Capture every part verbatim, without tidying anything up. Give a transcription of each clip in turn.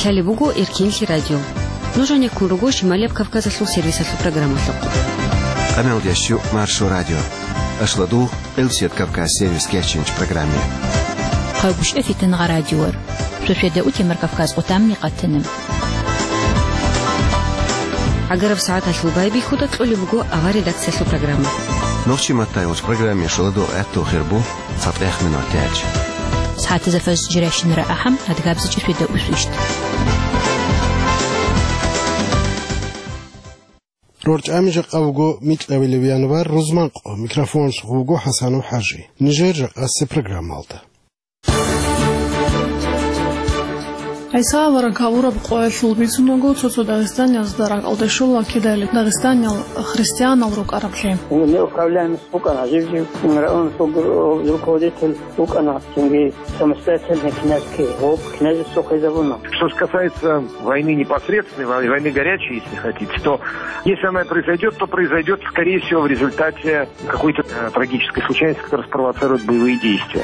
Ахали бугу Иркинли радио. Нужен якун руго Шималия Кавказа слу сервиса слу программа слу. Амел дящу маршу радио. Ашладу Элсет Кавказ сервис керченч программе. Хабуш эфитен га радиор. Шефеда утимер Кавказ утамни qattenim. Агаров саат аслубай бихуда тлоли бугу ава редакция слу программа. Новчи матайоч программе шладу этто хербу сатех минутяч. ساعات زفاز جراشن رأحم هتجابز جفيدة وسويشت. رورج أميج قوجو ميت أوليان وار روزمان قو ميكروفون شغوجو حسن وحاجي نيجير قصة برنامج مالته. عيسى ورقاورة بقول شو بيسونو تسو داغستان يزدرق أو دشولا كده داغستان الخريستيان أو روك عربشين. اللي أقولان سوق أنا جيبجي مرأون سوق الكوديتل سوق أنا تنجي самостоятельно князь Киев, князь сухой забуна. Что же касается войны непосредственной, войны горячей, если хотите, то если она произойдет, то произойдет, скорее всего, в результате какой-то трагической случайности, которая спровоцирует боевые действия.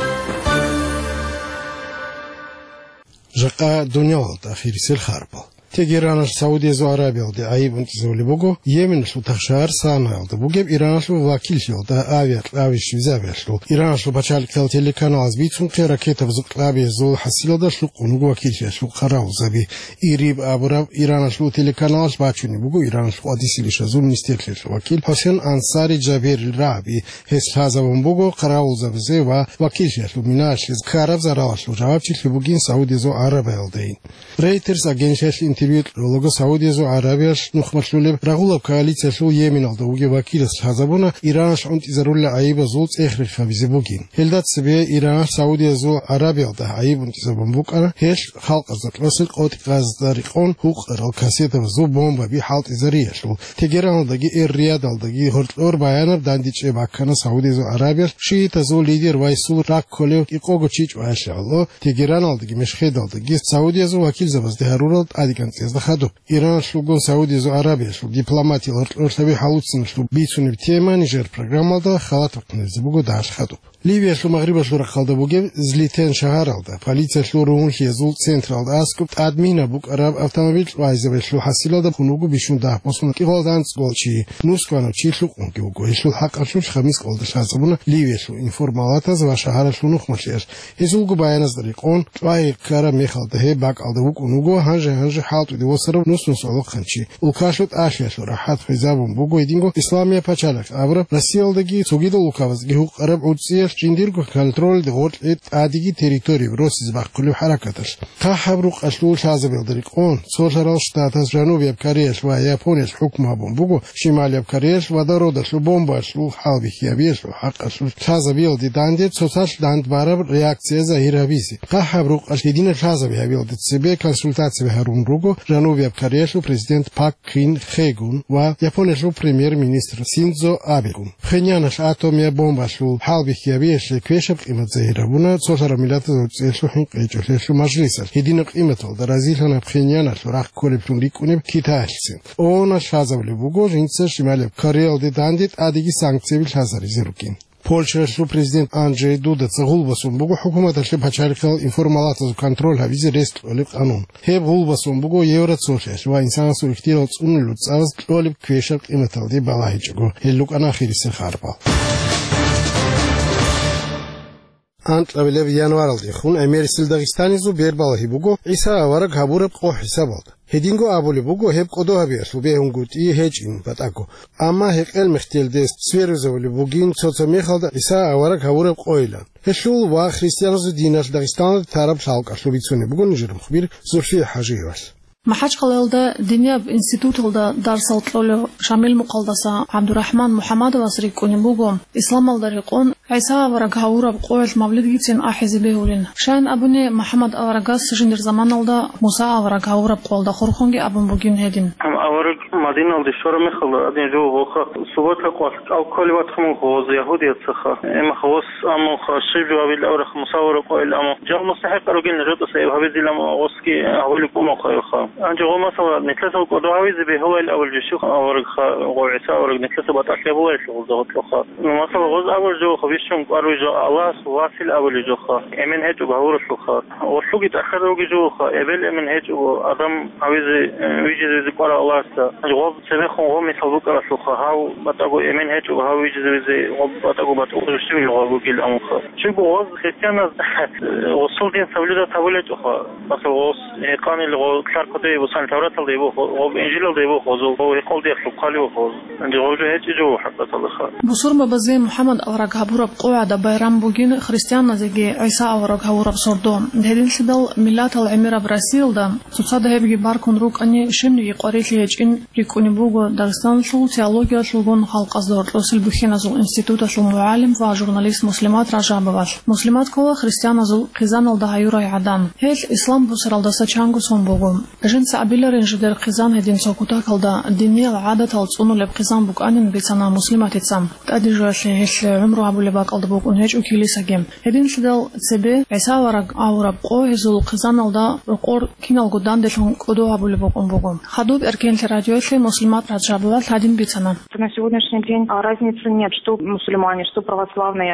جاء دنيا تأخير سيل خاربل. تيجيران السعودية زو عربية ودي عيب انتزولي بوجو يمن شو تخشار سانا ودي بوجب إيران شو وكيل شو ده آويت آويش وزاوية شو إيران شو بتشال كتل تلي كانوا عزبيتهم قيرا كيتا بزوق آوية زول حسيلو ده شو قنوجو وكيل شو قراو زبي إيريب أبورا إيران شو تلي كانوا عزباتشوني بوجو إيران شو أديسي ليش زول مستيقل شو وكيل حسين أنصاري جابير الرابي هس هذا بوجو قراو زبزي و وكيل شو مناش كارب زراو شو جواب شو بوجين سعودية زو عربية ودين ريترز أجنشاش لوجو سعودية زو عربية نخمشلول رغولة كواليتيا شو يمين على دوجي وكيل الحزبونا إيران شنت إزرول عيب زوج آخر خبيز بوجين هلدات سبيه إيران سعودية زو عربية ده عيب انتزام بوك أنا هيش خلق أزت راسل قوت غاز داريقون حقوق الكاسية وزو بومبا بحالة إزرية شو تجران دقي الرياض دقي هرت أور بيانر دانديش إباكنا سعودية زو عربية شيء تزول ليدر ويسول راك كله يقوغو تشيج وعش الله تجران دقي مش خيد دقي سعودية زو وكيل زبز ده هرولت أديكان خدو إيران شلوغو سعودية زو عربية شلو دبلوماتي لرتبي حالوتسن شلو بيتسوني بتيما نيجر برنامج ده خلاط وقنزي بوغو داش خدو ليبيا شلو مغربا شلو رخالده بوغو زليتين شهر ده فاليتسا شلو رون خيزول سنترال ده اسكوبت ادمينا بوغ عرب автомобиль وايزه شلو حسيلا ده خنوغو بيشون ده بوسون كي غولدانس غولشي نوسكوانو تشي شلو قونكي بوغو شلو حق شلو خميس قولده شازبونا ليبيا شلو انفورمالاتا زو شهر شلو نخمشير هزولغو بايناز دريقون واي كارا ميخالده هي باك alde بوغ نوغو هانجه هانجه حالت ودي وسرو نوس نوس خنچی لوکاشوت آشیاشو راحت فیزابون بگو ایدینگو اسلامیه پچالک آبر رسیالدگی سوگیدو لوکاوزگی حق عرب عودسیش چندیرگو کنترل دهورت ات آدیگی تریتوری بروسیز باقلو حرکتش تا حبروق اشلول شازبیل دریقون سوشرال شتاتس جنوبی بکاریش و یابونیش حکم بون بگو شمالی بکاریش و دارودش لو بومباش لو حالبی خیابیش لو حق اشلول شازبیل دی داندید سوساش داند بارب ریاکسیه ظاهره بیسی تا حبروق اشیدین شازبیل دی سبی کنسولتاسی به هرون روگو جنوبی بکاریش президент Пак Кин Хэгун ва японияшо премьер-министр Синдзо Абегун пхеньянаш атомия бомбашо ҳалби хиябиеш квешаб қимат заҳирабуна сошара миллата зоцешо ҳин қайҷошешо маҷлисаш ҳидина қиматол дар азилҳана пхеньянаш рах колептун рикунеб китаашсин онаш ҳазавли буго жинца шималеб кореалди дандит адиги санкциявил ҳазари зирукин Польшашу президент Анджей Дуда цагулбасун бугу ҳукуматаши пачарикал информалатазу контроль ҳавизи рест олиб қанун ҳеб гулбасун бугу еврацошаш ва инсанасу ихтирол цунилу цавз олиб квешаб қиматалди балаҳиҷагу ҳеллук анахириси харбал Ант авелев январалди хун эмерисил Дагестани зу бербалаҳи бугу иса авара габураб қо ҳисабалд هدینگو آبولی بگو هب قدوها بیاش و به هنگوتی هیچ این بتاکو اما هقل مختل دست سویروزه ولی بگین صوت میخالد ایسا آورک هورب قویلان هشول و خریستیانز دینش داغستان طرف شالق اشلو بیتسونی بگو نجرم خبیر زرفی حاجی واش محاج قلالدا دنيا بإنستيتوت لدا درس الطلول شامل مقلدسا عبد الرحمن محمد واسريكوني بوغوم إسلام الدريقون عيسى ورقاورا بقوة مولد جيتين أحيزي بيولين شان أبني محمد أورقاس جندر زمان لدا موسى ورقاورا بقوة دا خورخونجي أبن بوغين هيدين أم أورق مدينة الدشورة مخلو أدين جو وخا صوت لقوات أو كل وقت خم خوز يهودي تصخا إما خوص أما خشيب جوابي الأورخ مصور قوي أما جو مستحق أروجين نجود سيب هذي لما وسكي أولي بوم خيرخا أنجو ما صور نكلس القدوة هذي به هو الأول جشوخ أورخ وعيسى أورخ نكلس بتأكله هو الشغل ضغط لخا ما صور غز أول جو خبيشهم أروي جو الله سواسل أول جو خا إمن هج وبهور الشخا وشوقي تأخر روجي جو خا قبل إمن هج وأدم عايز ويجي زي قرا الله سا جواب سمخهم هم يسوق على الشخا هاو بتأقو إمن هج وهاو يجي زي بتأقو بتأقو شوي لغو كيل أمخ شو بوز خيتنا وصل دين سوليدا تولد خا بس وص كان اللي هو كار كده وصل تورات اللي هو هو إنجيل اللي هو خذ هو يقول ده خلقالي وخذ عند جوجه هيك جو حتى صلخا بصور ما بزي محمد أورق هبورب قوعد بايرام بوجين خريستيان نزجي عيسى أورق هبورب صردوم هذين سدل ملات العميرة برازيل دا تصاد هبجي باركون روك أني شمني قريت ليج إن ريكوني بوجو دارستان شو تيولوجيا شلون خلق أصدار لوسل بخينا زو إنستيتوت شو معلم وجورناليست مسلمات رجع بواش مسلمات كوا خريستيان زو خزان الدهايورا يعدان هيل إسلام بصر الدسا چانگو سون بوجو جن سأبيل رنجدر خزان هدين سوكوتا كلدا الدنيا العادة تلصونو لبخزان بوك أنين بيتنا مسلمات تسام تأدي جوش هيل عمره أبو لباك الدبوك أنهج وكيلي سجيم هدين شدل تسبي عيسى ورق أورب قو هزول خزان الدا رقور كينال قدان دلهم كدو أبو لباك أنبوجو خدوب إركين لراديوش مسلمات رجع بواش هدين بيتنا на сегодняшний день разницы нет, что мусульмане, что православные,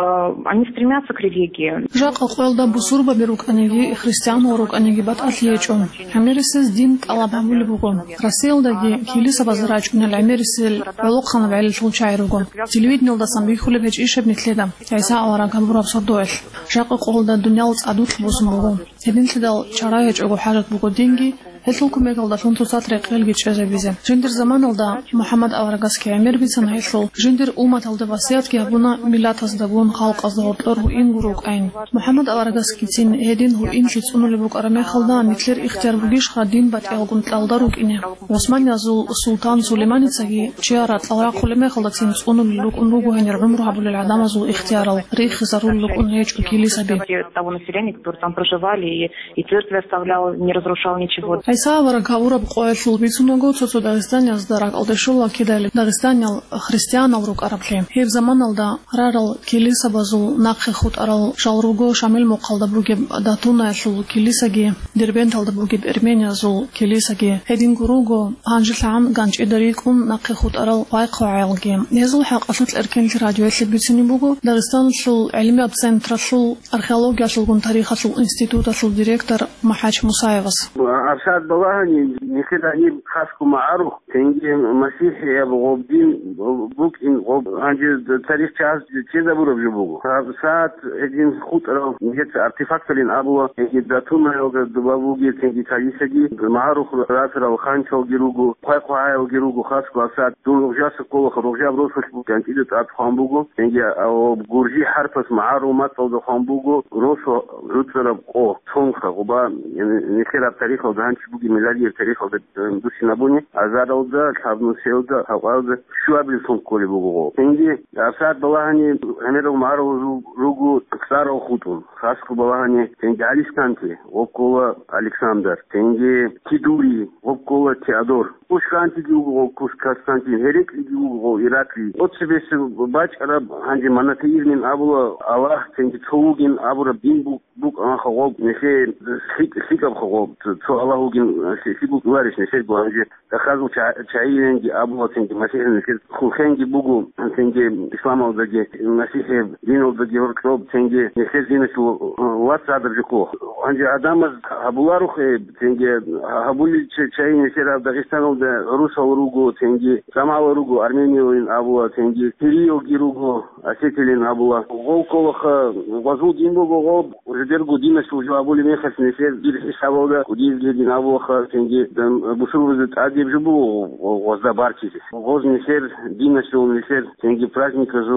они стремятся к религии. جاء قول ده بصورة بيروك أنجي خريستيان وروك أنجي بات أثليجون. عميرسز دين الله بعمل بقول. رسيل ده كيليس بزراج من العميرسل علوق خان بعيل شو شاعرقول. تلويد نلدا سامبي خلي بيج إيش بنتلدا. عيسى أوران كبر بصردوش. جاء قول ده الدنيا وتصعدوت بوسم بقول. هدين تدا شرايج أو حاجة بقول دينجي. هتلكم يقول ده شون تصات رقيل جيش أزبيزة. جندر زمان الله محمد أورغاس كعمير بيتسن هيشل. جندر أمة الله بسيط كيابونا ميلاد أصدقون خلق أصدقون أرو إن جروك أين. محمد أورغاس كيتين هدين هو إن شيء أنو لبوك أرمي خلدا مثل اختيار بجيش خادين بات يلقون تلالدروك إنه. عثمان يزول السلطان سليمان تسجي شيارات الله كل ما خلدا تين أنو لبوك أنو جوهن عمره عبد العدام زول اختياره ريخ زارول لبوك أنو هيج كيلي سبي. того населения, которые там проживали, и, и церковь оставлял, не разрушал ничего. عيسى ورق هورب قوي شو بيتسونو جوتسو تو داغستان يزدرق أو دشوا كده داغستان الخريستيان أو روك أربلهم هيب زمان الدا رارل كيليسا بزول ناقخ خود أرل شالروجو شامل مقالد بروجب داتونا شو كيليسا جي دربين تالد بروجب إرمينيا زول كيليسا جي هيدين جروجو هانجل عام كانش إدريكم ناقخ خود أرل واقع عيل جيم يزول حق أصل الأركان الراديوات اللي بيتسني بوجو داغستان شو علمي أبسنتر شو أرخيولوجيا شو كون تاريخ شو إنستيتوت شو ديريكتور محاج مسايفس أرشاد بواهني نخد أني خاصكم معروف تنجي مسيحي أبو دين بوك إن غب عندي تاريخ شاز كذا برو بجبوه ساعات إدين خود أو نجت ارتفاكت لين أبوه يداتون أو دبابو جي تنجي تاريخ جي معروف راسر أو خان شو جروجو خاك وعاء أو جروجو خاصكم ساعات دول جاس قوة خروجي أبروس فشبوك كان إذا تأت خامبوجو تنجي أو جورجي حرفس معرومات أو خامبوجو روسو روتر أو تونخ غبا يعني نخير التاريخ أو ده هنشبوكي ميلادي التاريخ أو ده دوسي نبوني أزار أو ده حبنا سيودا أو ده شو قبل سون كولي بوجو تنجي أساعد بواهني هنرو معروف روجو كسار أو خطون خاصكم بواهني تنجي علي سكانتي وقوة ألكسندر تنجي كيدوري وقوة تيادور وش كانتي جوجو كوش كاستانتي هريك جوجو إيراكلي أتسبيس باج أرب هنجي مناطير من أبو الله تنجي توجين أبو ربين بوك بوك أنا خواب نشير سيك سيك أب خواب تو الله هوجين سيبوك وارش نشير بوهنجي تخازو تعيين جي أبو تنجي مسيح نشير خلخين بوجو تنجي إسلام أو دجي مسيح دين أو دجي وركروب تنجي نشير دين شو واتس هذا الجكوه هنجي آدم هبولا روخ تنجي هبولي تعيين نشير داغستان أو روسا وروجو تنجي سما وروجو أرمينيا وين أبوه تنجي تريو جيروجو أسيتلين أبوه غو كوخ غزو دين بوجو غو ردرجو دين شو جو أبولي ميخس نشير دير حسابه ده ودير جدين أبوه تنجي بشرب زت أديب جبو غزدا بارتيس غوز نشير دين شو نشير تنجي праздник جو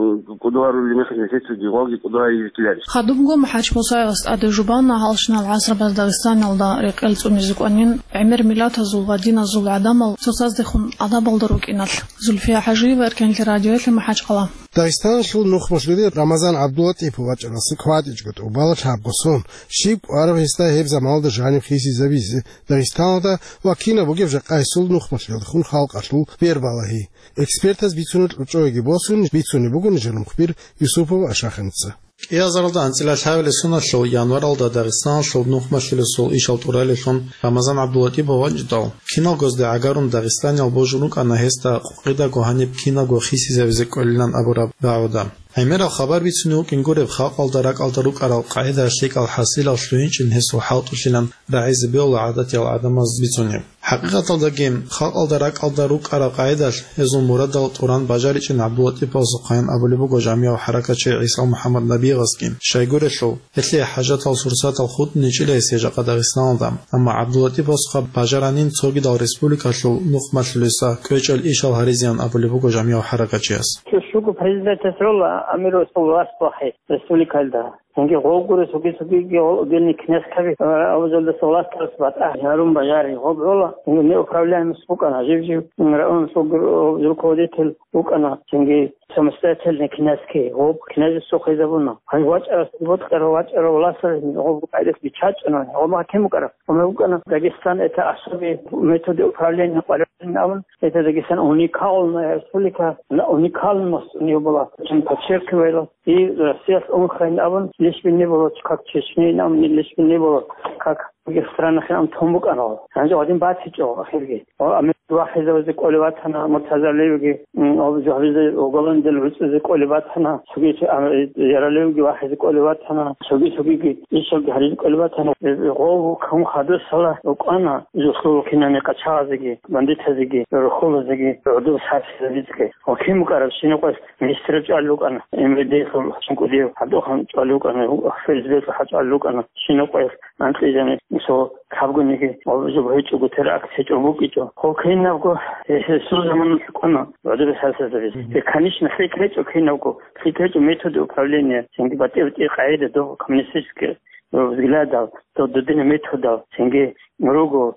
كدوارو اللي ميخس نشير تجي غوجي كدواري يتلارش خدوبجو محاج مصايغس أدي جبانا هالشنا العصر بس داغستان يلدا ريقل تونيزك أنين عمر ميلاد زول ودينا زول عدم تصدقون عذاب الدروك إنال زول فيها حجري وأركان الراديو اللي محاج قلام داغستان شل نخ مشلودي رمضان عبداللطيف وجرس كوادجت وبالش حبقسون شيب وعرب هستا هيب زمال ده جانب خيسي زبيز داغستان ده وكينا بوجيف جقاي سل نخ مشلود خون خلق اشلو بير بالاهي اكسبيرتاز بيتسونت وچويگي بوسون بيتسوني بوگون جرم خبير يوسفو اشاخنص يازردا انزل حاول السنة شو يناير الدا داغستان شو نخ مشل سول ايش الطورال شون رمضان عبداللطيف وجدال كينا گوز ده اگرون داغستان يا بوجونك انا هستا قيدا گوهاني كينا گو خيسي زبيز كلن ابورا بعودا امير خبر بيتسنو كينغور خاق الدرك الدروك على قاعده شيك الحاصل شلونش انهسو حاط شلن راعز بيول عادات يا ادم از بيتسنو حقيقه الدجيم خاق الدرك الدروك على قاعده ازو مراد القران باجاريش عبداللطيف وزقان ابو لبو جامعه وحركه عيسى محمد نبي غسكين شايغور شو اتلي حاجات السورسات الخود نيچله سيجا قدغستان دام اما عبداللطيف وزق باجارانين توغي دال ريسبوبليكا شو نخمشلسا كوچل ايشال هاريزيان ابو لبو جامعه وحركه عيسى شو بريزيدنت تسرول أمير سولواس بحي رسولي كالدا هنگی غوغور سوگی سوگی گلی کنس کبی اوزل سولواس کلاس بات هارون بجاری غوب رولا هنگی نوکراولیان مسبوق أنا جيب جيب نرأون سوگر زلكودي تل بوك أنا هنگی سمستاتل نكنس كي غوب كنس سوخي زبونا هنگی واج أرس بوت كر واج أر ولا سر غوب قاعدة بيشاج أنا غوب ما كم كر وما بوك أنا داغستان إتا أصبي ميثود أوكراولیان نقول نعم إتا داغستان أونيكال رسولي كا لا أونيكال مس نيوبلا جن بتشير كويلا и Россия умхайн аван лишь не было как Чечня нам лишь не было как в других странах нам томбук анал анже один батичо ахирги ами واحد زوج كولوات هنا متزليوجي أو جهاز وقلنا دلوقتي زوج كولوات هنا سوي يراليوجي واحد كولوات هنا سوي سوي إيش الجهاز كولوات هنا هو كم خدوس هلا وأنا جسوا كنا نكشازجي بنديت هزجي رخول زجي عدو ساس زجي وكيم كارب شنو قص مستر جالوك أنا إمدي خل شنو كديو حدو خن جالوك أنا في البيت حد جالوك أنا شنو قص أنت إذا سو خابقني أو جبهة جو تراك تجربو كيجو هو كين ناقو سوزمان كنا عدو ساس زجي كانيش نفكر جو كين ناقو فكر جو ميثود أوكرانيا سنجي باتي قاعدة دو كوميونيستيك взглядов, то додine метода, сенге мрого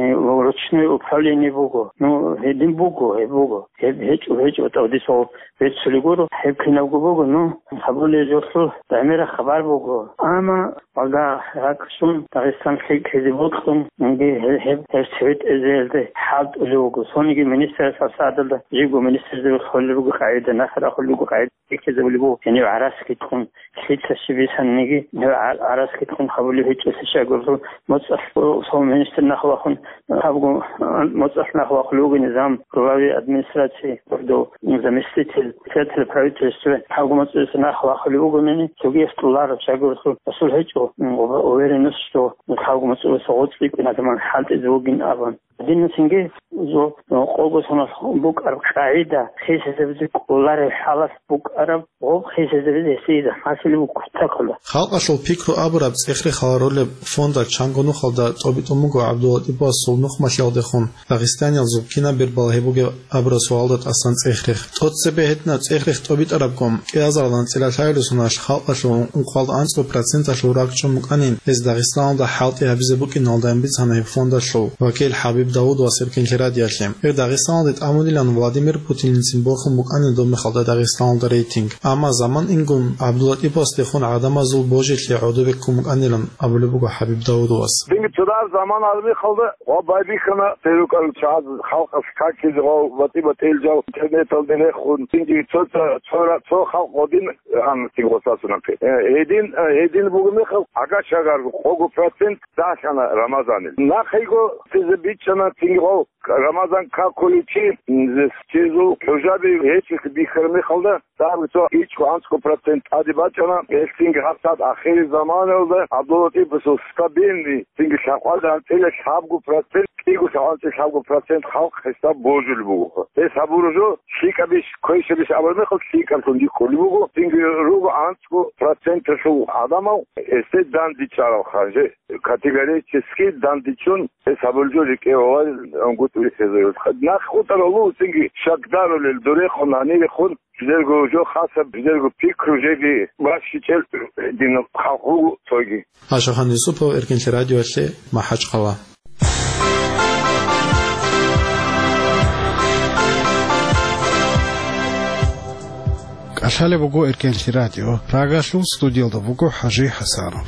ручное управление бого, ну один бого, е бого, е хеч хеч вот одисо хеч солигоро, хеп кинавго бого, ну хабуле жосу, дамера хабар бого, ама ага акшун Дагестан хезивотхун, нге хеп хеп свет эзелде хад улуго, сониги министр сасадалда, жиго министр зев холлуго кайда, нахара холлуго кайда, кезевлуго, яни араски тхун, хеч сибисан неги, араски تكون حوالي هيك سشاغل مصلح سو منستر نخواخون حبغو مصلح نخواخ لوغ نظام قوي ادمنستراتسي برضو زمستيتل فيتل برايتس حبغو مصلح نخواخ لوغ مني سوغي استولار شاغل اصل هيك وويرنستو حبغو مصلح صوتي كنا كمان حالت زوجين ابان دين سنجي زو قوغو سنا بوك ار قاعده خيس زبز كولار حالس بوك ارب او خيس زبز سيده حاصل بوك تاكل خلق شو بيكرو ابرب اخري خارول فوندا چانگونو خالدا توبيتومو عبداللطيف باسول نخ ماشيال دخون داغستان زوبكينا بيربالهبوگ ابرا سوالدات اصلا اخري توتس بهتنا اخري توبيت اربكم يازالان سلاشايل سناش خلق شو انقال انسو процент شو راكچو مقانين از داغستان دا حالتي هبزبوك نالدان بيت هنه فوندا شو وكيل حبيب داود واسركن كراد ياشلم ار داغستان دت اموديلان فلاديمير بوتين سيمبوخ مقانين دو مخالدا داغستان دا ريتينج اما زمان انگون عبداللطيف باستخون عدم زول بوجت لعودو بكم مقانين ابو بوغو حبيب داود واس دين تدار زمان علمي خلده و بايبي خنا تيروك الشعب خلق اسكاكي جو وتي بتيل جو انترنت الدنيا خون تيجي تصور تصور خلق ودين هم تيغوساسنا في هيدين هيدين بوغمي خلق اگا شاغار خوغو процент داشنا رمضان ناخيغو تزبيچنا تيغو رمضان كاكوليچي زستيزو كوجابي هيچ بيخرمي خلده تابتو هيچ كو процент اديباچنا اكتينغ حساب اخر زمان oldu Abdülhatif bu stabilni çünkü şapaldan tele şapgu procent kigu şapaldan şapgu procent halk hesap bozul bu. Hesaburuzu şikabiş koyşebiş abarmı kıl şikar kundi kolibugu çünkü rugu ansku procent şu adamı este dandiçaro khanje kategori çeski dandiçun hesaburucu ki o angut ürsezoy. Nakh utarolu çünkü şakdarul dore khonani khon Güzelgo jo khasab güzelgo pikrujevi başçıl din halkı toygi. Aşahan Yusupov Erkinci Radyosu Mahaçqala. Ашале бугу Иркенчи радио. Рагашлу студиялда бугу Хажи Хасанов.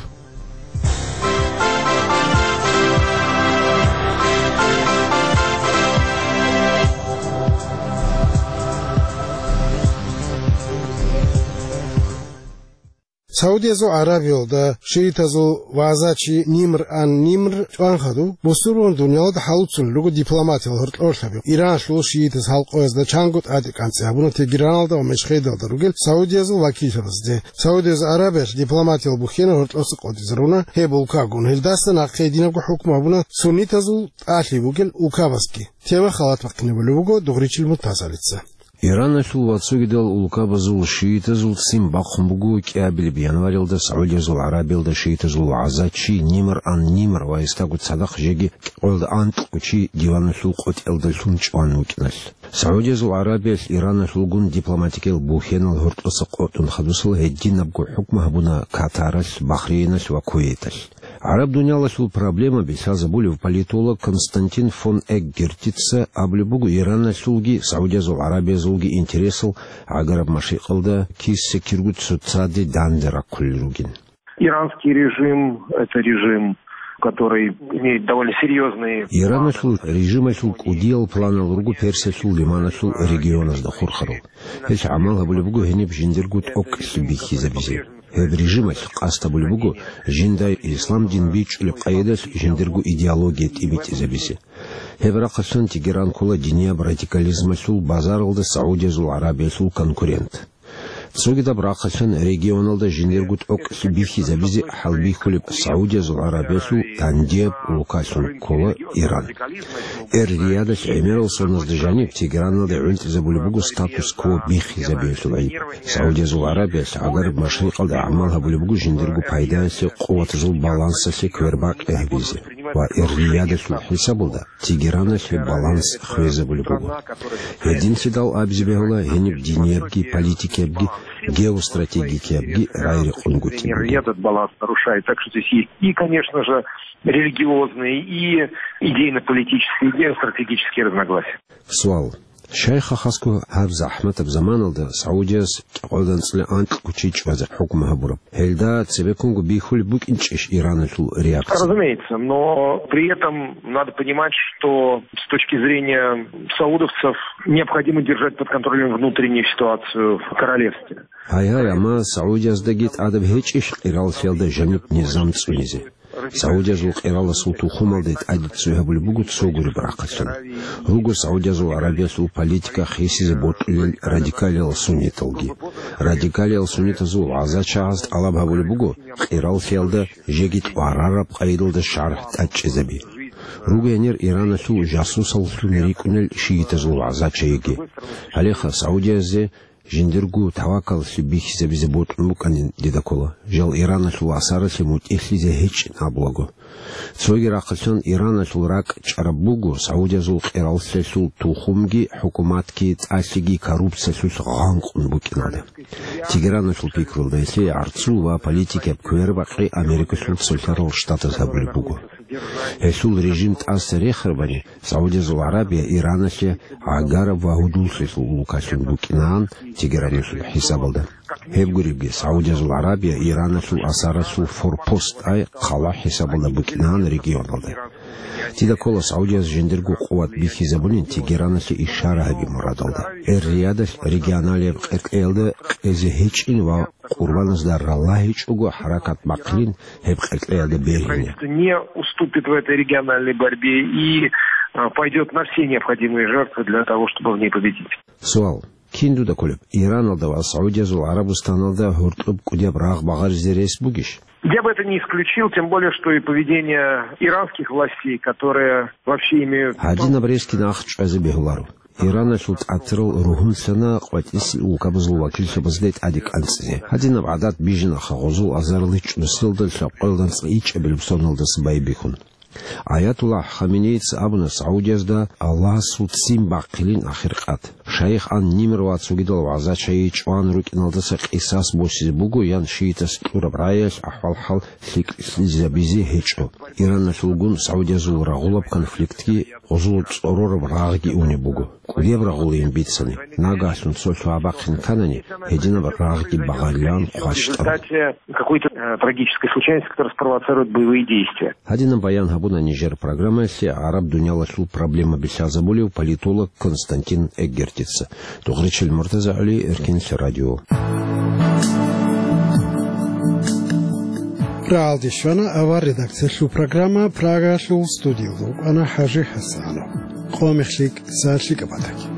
Саудиязо Аравиялда шиитазо вазачи нимр ан нимр чванхаду бусурун дунялда халуцун лугу дипломатиялар хуртлорсаби Иран шло шиитаз халқоязда чангут адиканци абуна Тегераналда ва мешхедалда ругел Саудиязо вакилшабазде Саудиязо Аравияш дипломатиял бухена хуртлосы қодизруна хебулкагун хелдастан аққединабгу хукм абуна суннитазо али бугел укабаски тема халат вақинабулугу дугричил мутазалица Иран ашул ватсугидал улкабазул шиитазул сим бақхумбугу кябили бьянварилда Саудиязул Арабиялда шиитазул азачи нимр ан нимр ва истагут садақ жеги қолда ант учи диванашул қот элдалшун чуан укинал. Саудиязул Арабиял Иран ашул гун дипломатикел бухенал хуртлысы қотун хадусыл хеддин абгу хукма буна Катарал, Бахрейнал ва Куейтал. Араб дуняла шул проблема беса забулив политолог Константин фон Эггертица аблибугу Иран шулги Саудиязул Арабиязулги интересал агараб машиқалда киссе киргут суцади дандера куллругин. Иранский режим – это режим, который имеет довольно серьезные... Иран шул режим шул удел планал ругу персе шул лимана шул региона сда хурхару. Эч амал аблибугу хенеб жиндергут ок субихи забизе. Эд режимаш қаста булбугу жиндай ислам дин бич или қаидас жиндергу идеология тибити забиси. Хеврақасан Тегеран кула диния радикализма сул базарылды Саудиязул Арабия сул конкурент. Цогида брақасан регионалда жиндергут ок субихи забизи халби хулиб Саудиязул Арабия сул тандеб лукасун кула Иран. Эр риядас эмерал соназды жаниб Тегераналда үлти забулбугу статус-кво бихи забиесул айб. Саудиязул Арабия агар машриқалда амалха булбугу жиндергу пайдаси қуватызул балансаси квербак эхбизи. Ва эр риядасул хисабылда Тегеранаси баланс хвезе булбугу. Един сидал абзибегула хениб динебги, политикебги, геостратегики райри хунгути. Этот баланс нарушает. Так что здесь есть и, конечно же, религиозные, и идейно-политические, и геостратегические разногласия. Суал. Шайха хаску Хавза Ахмад Абзаманалда Саудияс қолдан цли ант кучич ваза хукма хабураб. Хельда цебекунгу бихуль бук инчиш Ирана шул реакция. Разумеется, но при этом надо понимать, что с точки зрения саудовцев необходимо держать под контролем внутреннюю ситуацию в королевстве. Ай-ай, ама Саудияс дагит адаб хечиш ирал селда жаниб низам цунизи. Саудиязул қирала султу хумалдайт адит суйхабули бугу цогури брақасын. Ругу Саудиязул Арабия сул политика хесизе ботулил радикалиал сунниталги. Радикалиал суннитазул азачағаст алабхабули бугу қирал фелда жегит варараб қайдылда шарх тачезаби. Ругу янер Ирана сул жасусал сунерикунел шиитазул азачаеги. Алеха Саудиязе жиндергу тавакал субихи забизе ботун буканин дедакола. Жал Ирана шул асара семут эхлизе хеч наблагу. Цоги рақасан Ирана шул рак чарабугу Саудиязул қиралсе сул тухумги хукуматки цасиги коррупция сус ғанқун букинады. Тегерана шул пикрылда есе арцу ва политики абкуэр бақи Америка шул цульхарал штаты забыли бугу. Эсул режим тасса рехарбани Саудиязул Арабия Иранасе агара вагудулсы сул лукасун букинан Тегерана шул хисабалда. Хебгурибги Саудиязул Арабия Ирана сул асара сул форпост ай қала хисабалда букинан регионалда. Тида кола Саудияз жиндергу қуат бихи забулин Тегеранасе ишара хаби мурадалда. Эр риядас регионалия қиқелда қезе хечин ва Курбаназдар Аллахич угу харакат баклин хеб қиқелда берхине. Не уступит в этой региональной борьбе и пойдет на все необходимые жертвы для того, чтобы в ней победить. Суал. Кинду да колеб Ираналда ва Саудиязул Арабустаналда хуртлуб кудеб рах багар зерес бугиш. Я бы это не исключил, тем более, что и поведение иранских властей, которые вообще имеют... Один абрезки нахч азабихулару. Ирана шут атрал рухун сана қватис укабзул вакил шабаздет адик анцизе. Один абадат бижина хагузул азарлыч нусилдал шапқалдан саич абилбсоналда сбайбихун. Аятуллах Хаминейц абна Саудиязда Аллах суд сим бақилин ахирқат. شيخ عن نمر واتسوجد الوعزة شيء وان روك نلتصق إساس بوسيز بوجو ين شيتس أورب رايش أحوال حال فلك زبيزي هيجو إيران نشلقون سعودية زور غلب كونفليكتي غزولت أورب راغي أوني بوجو كليب راغولين بيتسني ناقاشون سولت واباقين كانني هجينا براغي بغاليان قاشت какой-то трагической случайности, которая спровоцирует боевые действия. Один баян габуна Нижер программа, если араб дуня лашу проблема беся заболел политолог Константин Эггертица. Тухричель Муртаза Али Эркинс радио. Раалди швана ава редакция шу программа Прага шу студию. Она Хажи Хасанов. Қомихлик сашлик абатаки.